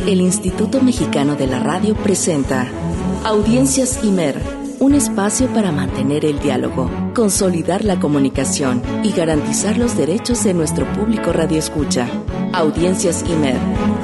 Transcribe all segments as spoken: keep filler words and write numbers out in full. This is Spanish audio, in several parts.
El Instituto Mexicano de la Radio presenta Audiencias IMER, un espacio para mantener el diálogo, consolidar la comunicación y garantizar los derechos de nuestro público radioescucha. Audiencias IMER.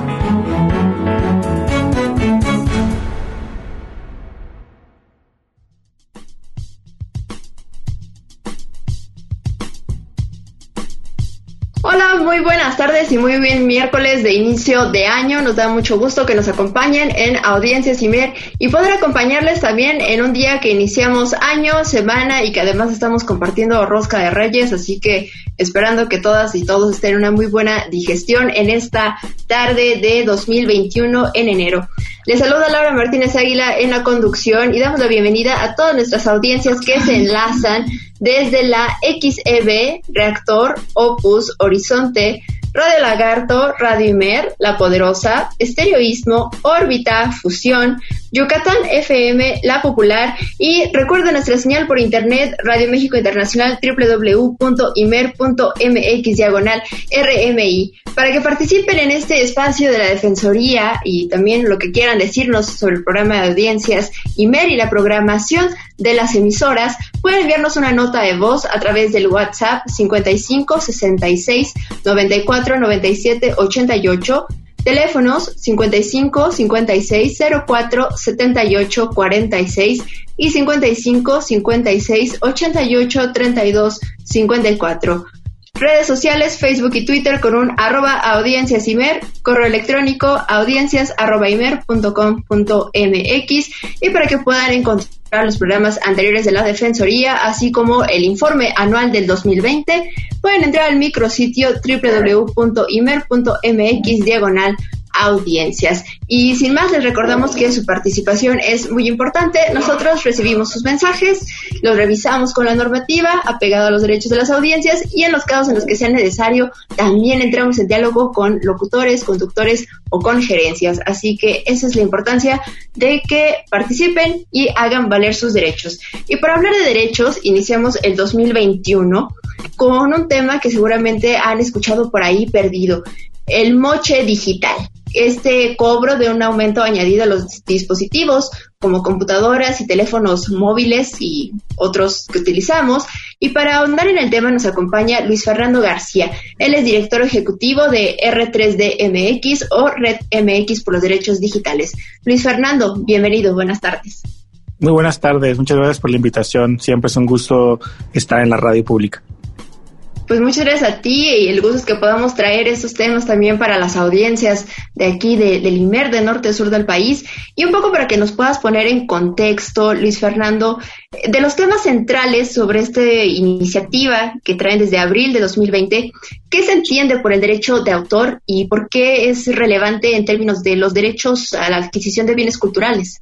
Hola, muy buenas tardes y muy bien miércoles de inicio de año. Nos da mucho gusto que nos acompañen en Audiencias IMER y poder acompañarles también en un día que iniciamos año, semana y que además estamos compartiendo rosca de Reyes, así que esperando que todas y todos estén en una muy buena digestión en esta tarde de dos mil veintiuno en enero. Les saluda Laura Martínez Águila en la conducción y damos la bienvenida a todas nuestras audiencias que se enlazan desde la X E B, Reactor, Opus, Horizonte, Radio Lagarto, Radio IMER, La Poderosa, Estéreo Istmo, Órbita, Fusión, Yucatán F M, La Popular y recuerden nuestra señal por internet Radio México Internacional doble u doble u doble u punto imer punto m x diagonal R M I para que participen en este espacio de la Defensoría y también lo que quieran decirnos sobre el programa de audiencias IMER y la programación de las emisoras. Pueden enviarnos una nota de voz a través del WhatsApp cincuenta y cinco, sesenta y seis, noventa y cuatro, noventa y siete, ochenta y ocho, teléfonos cincuenta y cinco, cincuenta y seis, cero cuatro, setenta y ocho, cuarenta y seis y cincuenta y cinco, cincuenta y seis, ochenta y ocho, treinta y dos, cincuenta y cuatro. Redes sociales, Facebook y Twitter con un arroba audiencias imer, correo electrónico audiencias arroba imer punto com punto mx y para que puedan encontrar los programas anteriores de la Defensoría, así como el informe anual del dos mil veinte, pueden entrar al micrositio doble u doble u doble u punto imer punto m x diagonal audiencias. Y sin más, les recordamos que su participación es muy importante. Nosotros recibimos sus mensajes, los revisamos con la normativa apegada a los derechos de las audiencias y en los casos en los que sea necesario también entramos en diálogo con locutores, conductores o con gerencias. Así que esa es la importancia de que participen y hagan valer sus derechos. Y para hablar de derechos, iniciamos el dos mil veintiuno con un tema que seguramente han escuchado por ahí perdido: el moche digital. Este cobro de un aumento añadido a los dispositivos como computadoras y teléfonos móviles y otros que utilizamos. Y para ahondar en el tema nos acompaña Luis Fernando García. Él es director ejecutivo de R tres D M X o Red M X por los Derechos Digitales. Luis Fernando, bienvenido, buenas tardes. Muy buenas tardes, muchas gracias por la invitación. Siempre es un gusto estar en la radio pública. Pues muchas gracias a ti y el gusto es que podamos traer estos temas también para las audiencias de aquí de, del IMER, de norte a sur del país. Y un poco para que nos puedas poner en contexto, Luis Fernando, de los temas centrales sobre esta iniciativa que traen desde abril de dos mil veinte, ¿qué se entiende por el derecho de autor y por qué es relevante en términos de los derechos a la adquisición de bienes culturales?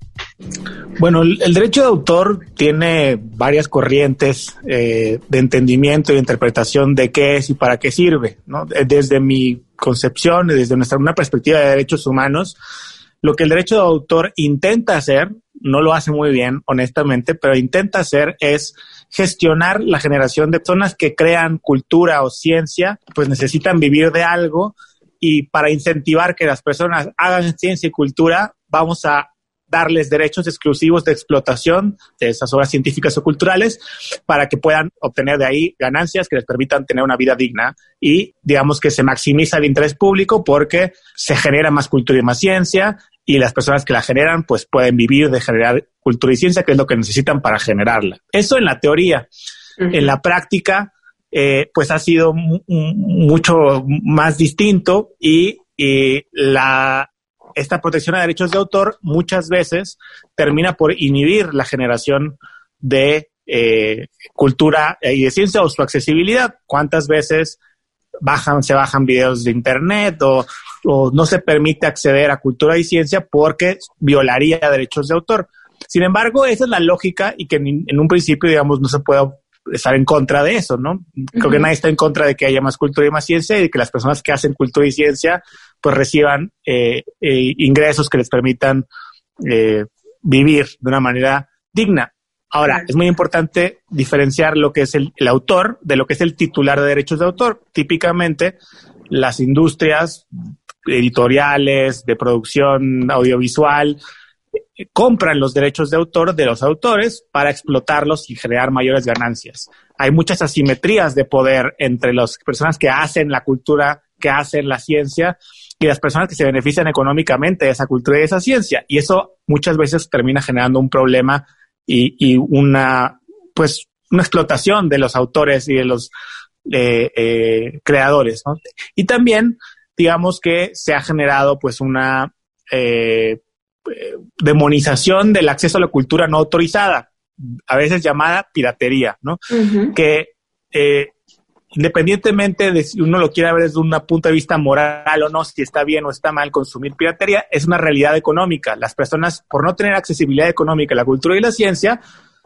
Bueno, el, el derecho de autor tiene varias corrientes eh, de entendimiento y de interpretación de qué es y para qué sirve, ¿no? Desde mi concepción, desde nuestra una perspectiva de derechos humanos, lo que el derecho de autor intenta hacer, no lo hace muy bien, honestamente, pero intenta hacer es gestionar la generación de personas que crean cultura o ciencia, pues necesitan vivir de algo, y para incentivar que las personas hagan ciencia y cultura, vamos a darles derechos exclusivos de explotación de esas obras científicas o culturales para que puedan obtener de ahí ganancias que les permitan tener una vida digna y digamos que se maximiza el interés público porque se genera más cultura y más ciencia y las personas que la generan pues pueden vivir de generar cultura y ciencia, que es lo que necesitan para generarla. Eso en la teoría. Uh-huh. En la práctica eh, pues ha sido m- m- mucho más distinto y, y la esta protección a derechos de autor muchas veces termina por inhibir la generación de eh, cultura y de ciencia o su accesibilidad. ¿Cuántas veces bajan, se bajan videos de internet o, o no se permite acceder a cultura y ciencia porque violaría derechos de autor? Sin embargo, esa es la lógica y que en, en un principio, digamos, no se puede estar en contra de eso, ¿no? Creo uh-huh. que nadie está en contra de que haya más cultura y más ciencia y de que las personas que hacen cultura y ciencia pues reciban eh, eh, ingresos que les permitan eh, vivir de una manera digna. Ahora, uh-huh. es muy importante diferenciar lo que es el, el autor de lo que es el titular de derechos de autor. Típicamente, las industrias editoriales, de producción audiovisual, eh, compran los derechos de autor de los autores para explotarlos y generar mayores ganancias. Hay muchas asimetrías de poder entre las personas que hacen la cultura, que hacen la ciencia, y las personas que se benefician económicamente de esa cultura y de esa ciencia. Y eso muchas veces termina generando un problema y, y una, pues, una explotación de los autores y de los eh, eh, creadores, ¿no? Y también, digamos que se ha generado, pues, una eh, demonización del acceso a la cultura no autorizada, a veces llamada piratería, ¿no? Uh-huh. Que eh, independientemente de si uno lo quiera ver desde un punto de vista moral o no, si está bien o está mal consumir piratería, es una realidad económica. Las personas, por no tener accesibilidad económica a la cultura y la ciencia,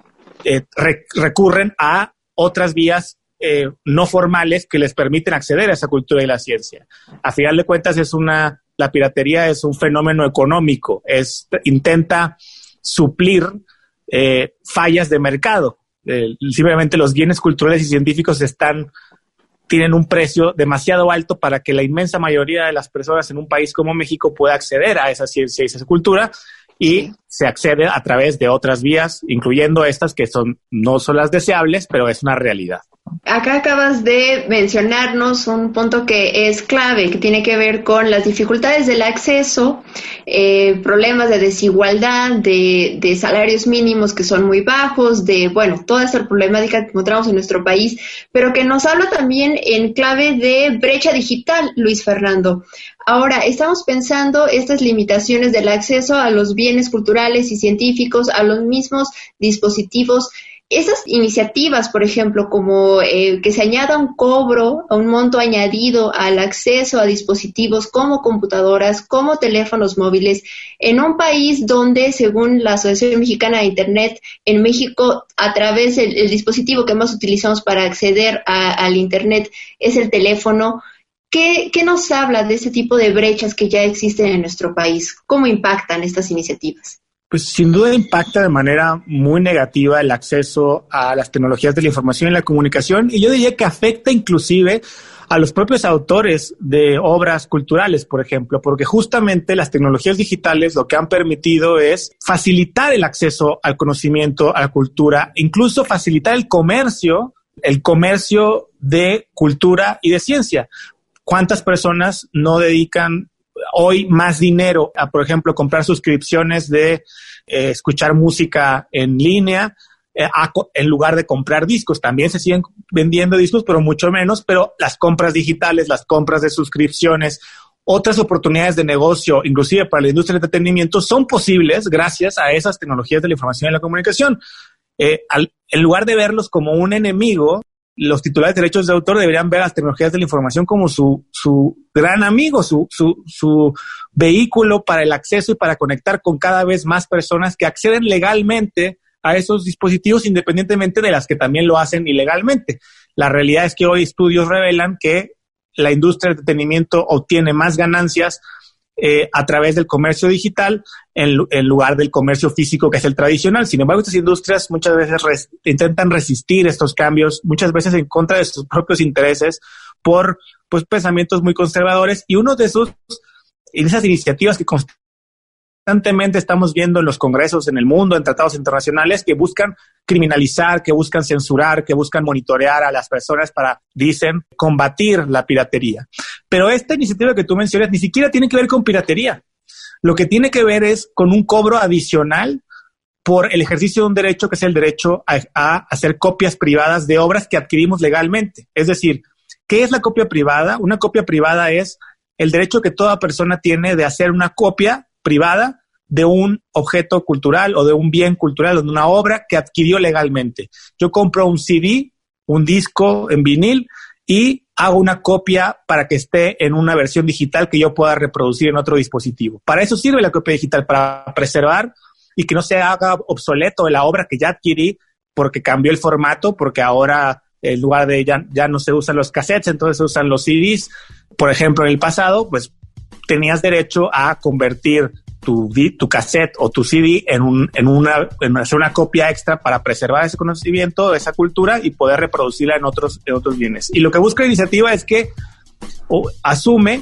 eh, re- recurren a otras vías eh, no formales que les permiten acceder a esa cultura y la ciencia. A final de cuentas, es una, la piratería es un fenómeno económico, es, intenta suplir eh, fallas de mercado. Eh, simplemente los bienes culturales y científicos están tienen un precio demasiado alto para que la inmensa mayoría de las personas en un país como México pueda acceder a esa ciencia y esa cultura, y se accede a través de otras vías, incluyendo estas que son no son las deseables, pero es una realidad. Acá acabas de mencionarnos un punto que es clave, que tiene que ver con las dificultades del acceso, eh, problemas de desigualdad, de, de salarios mínimos que son muy bajos, de, bueno, toda esta problemática que encontramos en nuestro país, pero que nos habla también en clave de brecha digital, Luis Fernando. Ahora, estamos pensando estas limitaciones del acceso a los bienes culturales y científicos, a los mismos dispositivos. Esas iniciativas, por ejemplo, como eh, que se añada un cobro, un monto añadido al acceso a dispositivos como computadoras, como teléfonos móviles, en un país donde, según la Asociación Mexicana de Internet, en México, a través del el dispositivo que más utilizamos para acceder a, al Internet es el teléfono. ¿Qué, ¿Qué nos habla de ese tipo de brechas que ya existen en nuestro país? ¿Cómo impactan estas iniciativas? Pues sin duda impacta de manera muy negativa el acceso a las tecnologías de la información y la comunicación, y yo diría que afecta inclusive a los propios autores de obras culturales, por ejemplo, porque justamente las tecnologías digitales lo que han permitido es facilitar el acceso al conocimiento, a la cultura, incluso facilitar el comercio, el comercio de cultura y de ciencia. ¿Cuántas personas no dedican hoy más dinero a, por ejemplo, comprar suscripciones de eh, escuchar música en línea eh, a, en lugar de comprar discos? También se siguen vendiendo discos, pero mucho menos, pero las compras digitales, las compras de suscripciones, otras oportunidades de negocio, inclusive para la industria del entretenimiento, son posibles gracias a esas tecnologías de la información y la comunicación. Eh, al, en lugar de verlos como un enemigo, los titulares de derechos de autor deberían ver las tecnologías de la información como su, su gran amigo, su, su, su vehículo para el acceso y para conectar con cada vez más personas que acceden legalmente a esos dispositivos, independientemente de las que también lo hacen ilegalmente. La realidad es que hoy estudios revelan que la industria del entretenimiento obtiene más ganancias Eh, a través del comercio digital en, en lugar del comercio físico, que es el tradicional. Sin embargo, estas industrias muchas veces res, intentan resistir estos cambios, muchas veces en contra de sus propios intereses, por pues pensamientos muy conservadores, y uno de esos, en esas iniciativas que constantemente estamos viendo en los congresos en el mundo, en tratados internacionales, que buscan criminalizar, que buscan censurar, que buscan monitorear a las personas para, dicen, combatir la piratería. Pero esta iniciativa que tú mencionas ni siquiera tiene que ver con piratería. Lo que tiene que ver es con un cobro adicional por el ejercicio de un derecho, que es el derecho a, a hacer copias privadas de obras que adquirimos legalmente. Es decir, ¿qué es la copia privada? Una copia privada es el derecho que toda persona tiene de hacer una copia privada de un objeto cultural o de un bien cultural o de una obra que adquirió legalmente. Yo compro un C D, un disco en vinil, y hago una copia para que esté en una versión digital que yo pueda reproducir en otro dispositivo. Para eso sirve la copia digital, para preservar y que no se haga obsoleto la obra que ya adquirí porque cambió el formato, porque ahora en lugar de ya, ya no se usan los cassettes, entonces se usan los C Ds. Por ejemplo, en el pasado, pues tenías derecho a convertir tu, tu cassette o tu C D en, un, en, una, en hacer una copia extra para preservar ese conocimiento, esa cultura, y poder reproducirla en otros, en otros bienes. Y lo que busca la iniciativa es que o, asume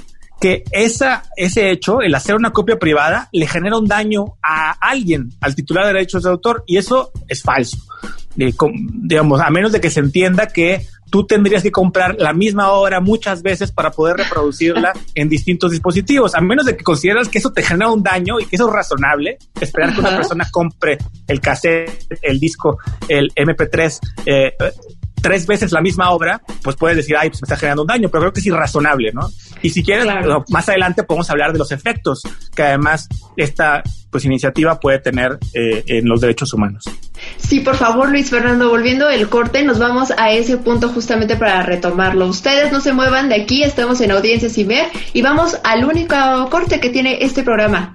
que esa, ese hecho, el hacer una copia privada, le genera un daño a alguien, al titular de derechos de autor, y eso es falso. Eh, com, digamos, a menos de que se entienda que tú tendrías que comprar la misma obra muchas veces para poder reproducirla en distintos dispositivos, a menos de que consideras que eso te genera un daño y que eso es razonable, esperar Ajá. que una persona compre el cassette, el disco, el eme pe tres, eh, tres veces la misma obra, pues puedes decir, ay, pues me está generando un daño, pero creo que es irrazonable, ¿no? Y si quieres, claro. más adelante podemos hablar de los efectos que además esta pues iniciativa puede tener eh, en los derechos humanos. Sí, por favor, Luis Fernando, volviendo del corte, nos vamos a ese punto justamente para retomarlo. Ustedes no se muevan de aquí, estamos en Audiencias Imer y vamos al único corte que tiene este programa.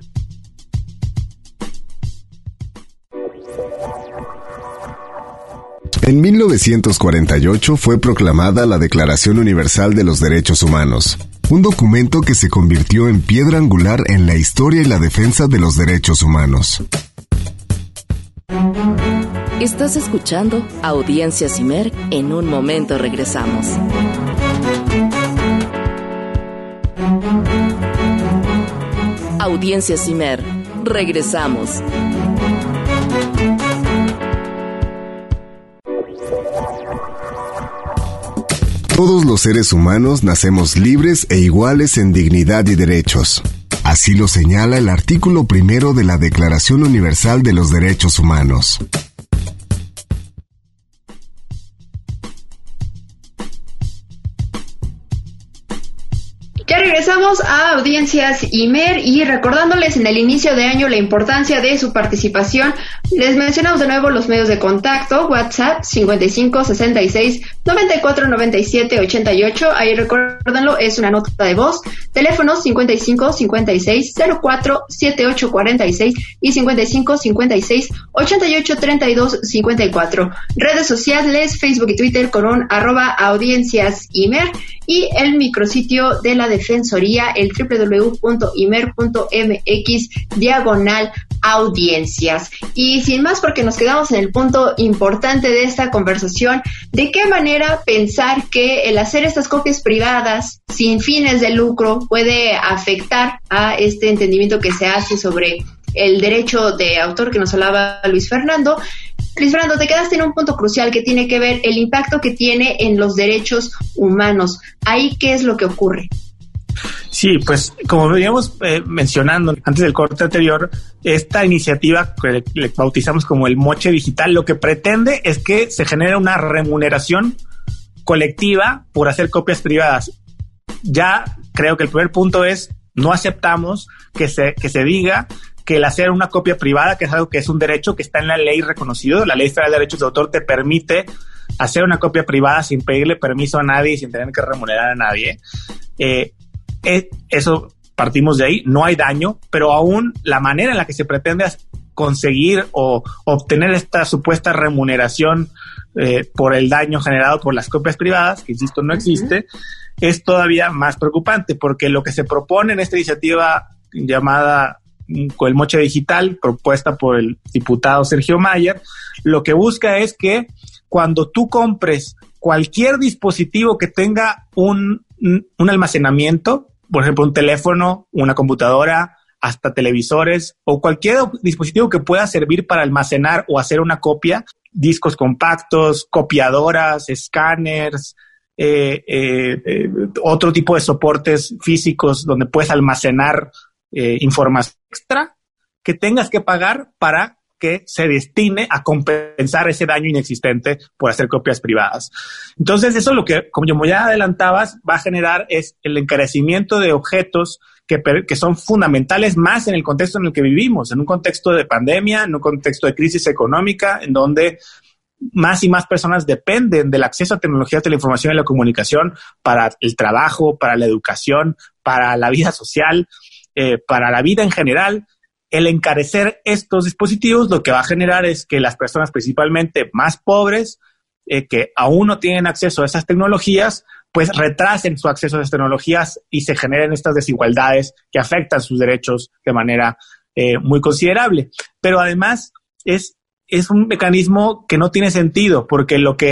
En mil novecientos cuarenta y ocho fue proclamada la Declaración Universal de los Derechos Humanos, un documento que se convirtió en piedra angular en la historia y la defensa de los derechos humanos. Estás escuchando Audiencias Imer. En un momento regresamos. Audiencias Imer. Regresamos. Todos los seres humanos nacemos libres e iguales en dignidad y derechos. Así lo señala el artículo primero de la Declaración Universal de los Derechos Humanos. Ya regresamos a Audiencias Imer y recordándoles en el inicio de año la importancia de su participación, les mencionamos de nuevo los medios de contacto: WhatsApp cincuenta y cinco sesenta y seis noventa y cuatro noventa y siete ochenta y ocho, ahí recuérdenlo, es una nota de voz, teléfonos cincuenta y cinco cincuenta y seis cero cuatro setenta y ocho cuarenta y seis y cincuenta y cinco cincuenta y seis ochenta y ocho treinta y dos cincuenta y cuatro, redes sociales, Facebook y Twitter con un arroba Audiencias Imer y el micrositio de la Defensoría, el doble u doble u doble u punto imer punto eme equis diagonal audiencias. Y sin más, porque nos quedamos en el punto importante de esta conversación, ¿de qué manera pensar que el hacer estas copias privadas sin fines de lucro puede afectar a este entendimiento que se hace sobre el derecho de autor que nos hablaba Luis Fernando? Luis Fernando, te quedaste en un punto crucial que tiene que ver el impacto que tiene en los derechos humanos. Ahí, ¿qué es lo que ocurre? Sí, pues como veníamos eh, mencionando antes del corte anterior, esta iniciativa que le bautizamos como el moche digital, lo que pretende es que se genere una remuneración colectiva por hacer copias privadas. Ya creo que el primer punto es, no aceptamos que se, que se diga que el hacer una copia privada, que es algo que es un derecho que está en la ley reconocido, la Ley Federal de Derechos de Autor te permite hacer una copia privada sin pedirle permiso a nadie y sin tener que remunerar a nadie. Eh, eh, eso partimos de ahí, no hay daño, pero aún la manera en la que se pretende conseguir o obtener esta supuesta remuneración eh, por el daño generado por las copias privadas, que insisto no existe, uh-huh. es todavía más preocupante, porque lo que se propone en esta iniciativa llamada con el moche digital, propuesta por el diputado Sergio Mayer, lo que busca es que cuando tú compres cualquier dispositivo que tenga un, un almacenamiento, por ejemplo, un teléfono, una computadora, hasta televisores o cualquier dispositivo que pueda servir para almacenar o hacer una copia, discos compactos, copiadoras, escáneres, eh, eh, eh, otro tipo de soportes físicos donde puedes almacenar Eh, información extra que tengas que pagar para que se destine a compensar ese daño inexistente por hacer copias privadas. Entonces, eso lo que, como ya adelantabas, va a generar es el encarecimiento de objetos que, que son fundamentales más en el contexto en el que vivimos, en un contexto de pandemia, en un contexto de crisis económica, en donde más y más personas dependen del acceso a tecnologías de la información y la comunicación para el trabajo, para la educación, para la vida social. Eh, para la vida en general. El encarecer estos dispositivos lo que va a generar es que las personas principalmente más pobres, eh, que aún no tienen acceso a esas tecnologías, pues retrasen su acceso a esas tecnologías y se generen estas desigualdades que afectan sus derechos de manera eh, muy considerable. Pero además es, es un mecanismo que no tiene sentido, porque lo que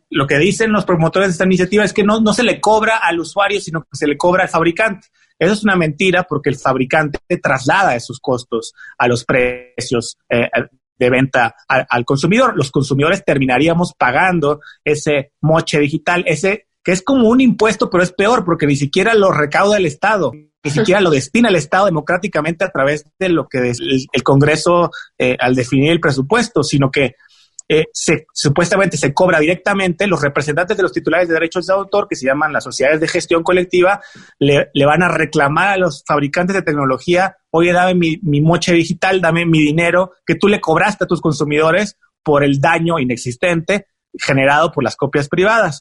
lo que dicen los promotores de esta iniciativa es que no, no se le cobra al usuario, sino que se le cobra al fabricante. Eso es una mentira porque el fabricante traslada esos costos a los precios eh, de venta al, al consumidor. Los consumidores terminaríamos pagando ese moche digital, ese que es como un impuesto, pero es peor porque ni siquiera lo recauda el Estado, ni siquiera lo destina el Estado democráticamente a través de lo que es el, el Congreso eh, al definir el presupuesto, sino que Eh, se, supuestamente se cobra directamente. Los representantes de los titulares de derechos de autor, que se llaman las sociedades de gestión colectiva, le, le van a reclamar a los fabricantes de tecnología: oye, dame mi, mi moche digital, dame mi dinero que tú le cobraste a tus consumidores por el daño inexistente generado por las copias privadas.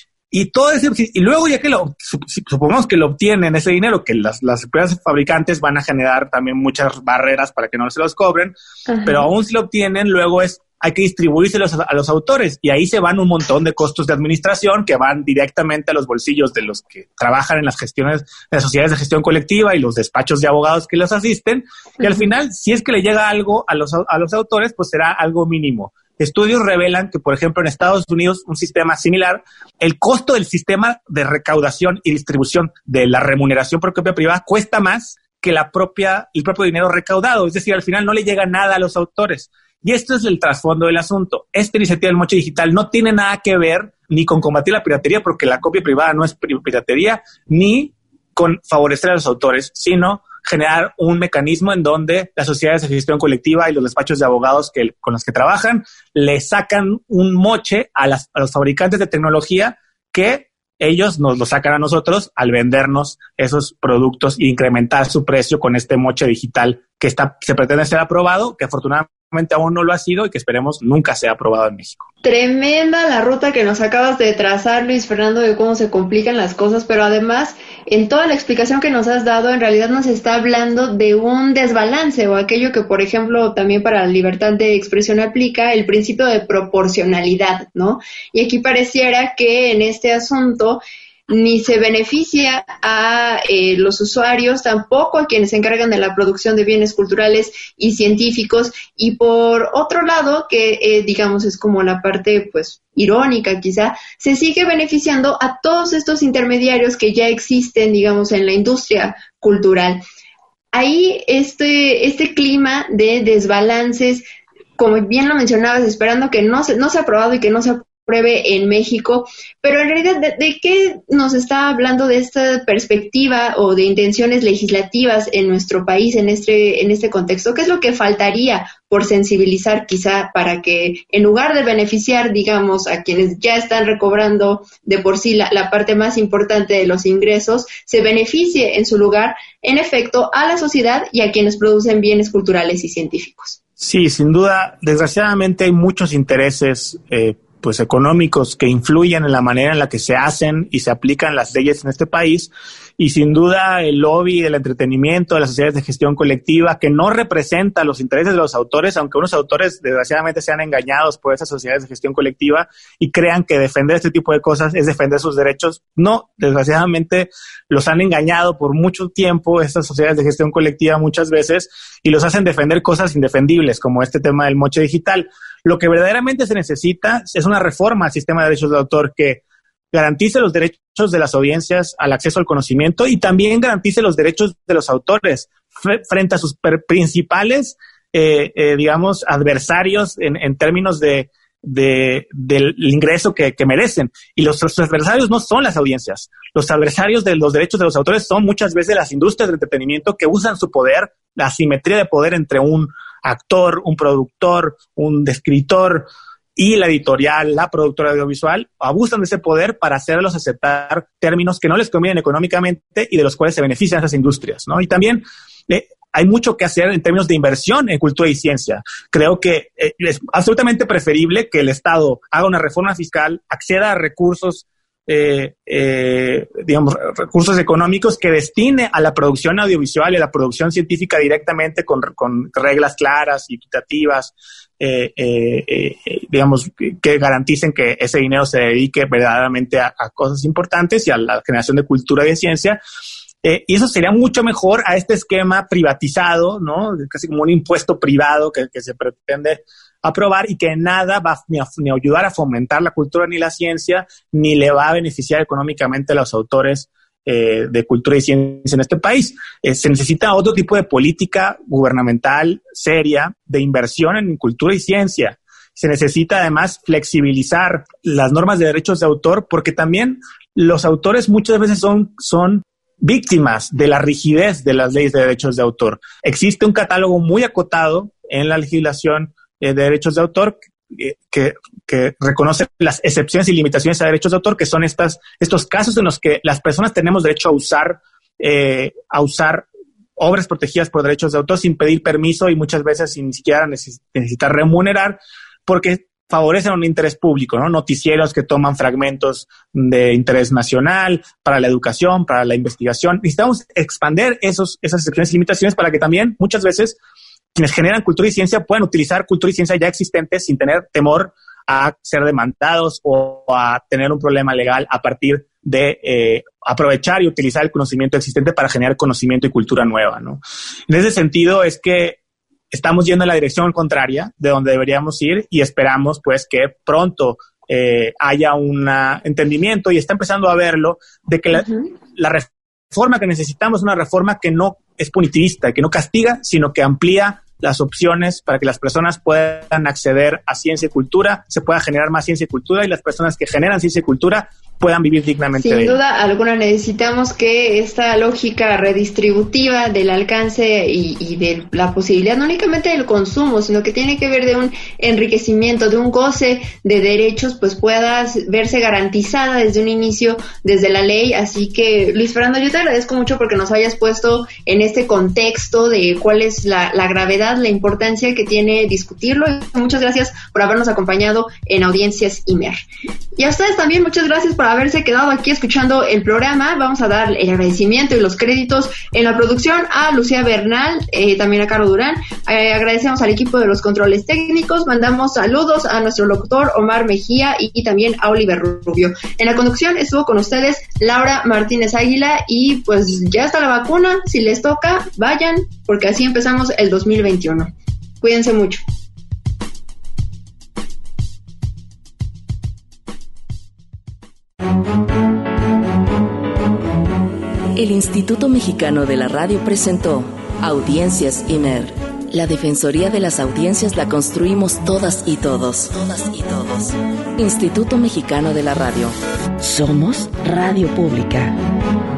Y todo ese, y luego ya que lo, supongamos que lo obtienen ese dinero, que las, las empresas fabricantes van a generar también muchas barreras para que no se los cobren, uh-huh. pero aún si lo obtienen, luego es hay que distribuírselos a, a los autores, y ahí se van un montón de costos de administración que van directamente a los bolsillos de los que trabajan en las gestiones, en las sociedades de gestión colectiva y los despachos de abogados que los asisten, y al final, si es que le llega algo a los, a los autores, pues será algo mínimo. Estudios revelan que, por ejemplo, en Estados Unidos, un sistema similar, el costo del sistema de recaudación y distribución de la remuneración por copia privada cuesta más que la propia, el propio dinero recaudado. Es decir, al final no le llega nada a los autores. Y esto es el trasfondo del asunto. Esta iniciativa del moche digital no tiene nada que ver ni con combatir la piratería, porque la copia privada no es piratería, ni con favorecer a los autores, sino generar un mecanismo en donde las sociedades de gestión colectiva y los despachos de abogados que, con los que trabajan le sacan un moche a, las, a los fabricantes de tecnología, que ellos nos lo sacan a nosotros al vendernos esos productos e incrementar su precio con este moche digital que está, se pretende ser aprobado, que afortunadamente aún no lo ha sido y que esperemos nunca sea aprobado en México. Tremenda la ruta que nos acabas de trazar, Luis Fernando, de cómo se complican las cosas, pero además, en toda la explicación que nos has dado, en realidad nos está hablando de un desbalance, o aquello que, por ejemplo, también para la libertad de expresión aplica el principio de proporcionalidad, ¿no? Y aquí pareciera que en este asunto ni se beneficia a eh, los usuarios, tampoco a quienes se encargan de la producción de bienes culturales y científicos, y por otro lado, que eh, digamos es como la parte pues irónica quizá, se sigue beneficiando a todos estos intermediarios que ya existen, digamos, en la industria cultural. Ahí este, este clima de desbalances, como bien lo mencionabas, esperando que no se, no se ha aprobado y que no se ha pruebe en México, pero en realidad, ¿de, de qué nos está hablando de esta perspectiva o de intenciones legislativas en nuestro país en este, en este contexto? ¿Qué es lo que faltaría por sensibilizar quizá para que, en lugar de beneficiar, digamos, a quienes ya están recobrando de por sí la, la parte más importante de los ingresos, se beneficie en su lugar, en efecto, a la sociedad y a quienes producen bienes culturales y científicos? Sí, sin duda, desgraciadamente hay muchos intereses eh, pues económicos que influyen en la manera en la que se hacen y se aplican las leyes en este país, y sin duda el lobby del entretenimiento, de las sociedades de gestión colectiva, que no representa los intereses de los autores, aunque unos autores desgraciadamente sean engañados por esas sociedades de gestión colectiva y crean que defender este tipo de cosas es defender sus derechos. No, desgraciadamente los han engañado por mucho tiempo estas sociedades de gestión colectiva muchas veces, y los hacen defender cosas indefendibles como este tema del moche digital. Lo que verdaderamente se necesita es una reforma al sistema de derechos de autor que garantice los derechos de las audiencias al acceso al conocimiento y también garantice los derechos de los autores f- frente a sus per- principales, eh, eh, digamos, adversarios en, en términos de, de, del ingreso que, que merecen. Y los, los adversarios no son las audiencias. Los adversarios de los derechos de los autores son muchas veces las industrias del entretenimiento que usan su poder, la asimetría de poder entre un actor, un productor, un escritor y la editorial, la productora audiovisual, abusan de ese poder para hacerlos aceptar términos que no les convienen económicamente y de los cuales se benefician esas industrias, ¿no? Y también eh, hay mucho que hacer en términos de inversión en cultura y ciencia. Creo que eh, es absolutamente preferible que el Estado haga una reforma fiscal, acceda a recursos Eh, eh, digamos, recursos económicos que destine a la producción audiovisual y a la producción científica directamente con, con reglas claras y equitativas, eh, eh, eh, digamos, que, que garanticen que ese dinero se dedique verdaderamente a, a cosas importantes y a la generación de cultura y de ciencia. Eh, y eso sería mucho mejor a este esquema privatizado, ¿no? Casi como un impuesto privado que, que se pretende aprobar y que nada va ni a, ni a ayudar a fomentar la cultura ni la ciencia, ni le va a beneficiar económicamente a los autores eh, de cultura y ciencia en este país. Eh, se necesita otro tipo de política gubernamental seria de inversión en cultura y ciencia. Se necesita además flexibilizar las normas de derechos de autor, porque también los autores muchas veces son, son víctimas de la rigidez de las leyes de derechos de autor. Existe un catálogo muy acotado en la legislación eh, de derechos de autor que, que, que reconoce las excepciones y limitaciones a derechos de autor, que son estas, estos casos en los que las personas tenemos derecho a usar, eh, a usar obras protegidas por derechos de autor sin pedir permiso y muchas veces sin siquiera neces- necesitar remunerar, porque favorecen un interés público, ¿no? Noticieros que toman fragmentos de interés nacional para la educación, para la investigación. Necesitamos expandir esos, esas excepciones y limitaciones para que también muchas veces quienes generan cultura y ciencia puedan utilizar cultura y ciencia ya existentes sin tener temor a ser demandados o a tener un problema legal a partir de eh, aprovechar y utilizar el conocimiento existente para generar conocimiento y cultura nueva, ¿no? En ese sentido es que estamos yendo en la dirección contraria de donde deberíamos ir y esperamos pues que pronto eh, haya un entendimiento, y está empezando a verlo, de que la, uh-huh. la reforma que necesitamos es una reforma que no es punitivista, que no castiga, sino que amplía las opciones para que las personas puedan acceder a ciencia y cultura, se pueda generar más ciencia y cultura, y las personas que generan ciencia y cultura puedan vivir dignamente. Sin de duda ello. Alguna necesitamos que esta lógica redistributiva del alcance y, y de la posibilidad, no únicamente del consumo, sino que tiene que ver de un enriquecimiento, de un goce de derechos, pues pueda verse garantizada desde un inicio, desde la ley. Así que, Luis Fernando, yo te agradezco mucho porque nos hayas puesto en este contexto de cuál es la, la gravedad, la importancia que tiene discutirlo. Y muchas gracias por habernos acompañado en Audiencias Imer. Y a ustedes también muchas gracias por haberse quedado aquí escuchando el programa. Vamos a dar el agradecimiento y los créditos en la producción a Lucía Bernal, eh, también a Caro Durán. Eh, agradecemos al equipo de los controles técnicos. Mandamos saludos a nuestro locutor Omar Mejía y, y también a Oliver Rubio. En la conducción estuvo con ustedes Laura Martínez Águila, y pues ya está la vacuna. Si les toca, vayan, porque así empezamos el dos mil veintiuno. Cuídense mucho. El Instituto Mexicano de la Radio presentó Audiencias Imer. La defensoría de las audiencias la construimos todas y todos. Todas y todos. Instituto Mexicano de la Radio. Somos Radio Pública.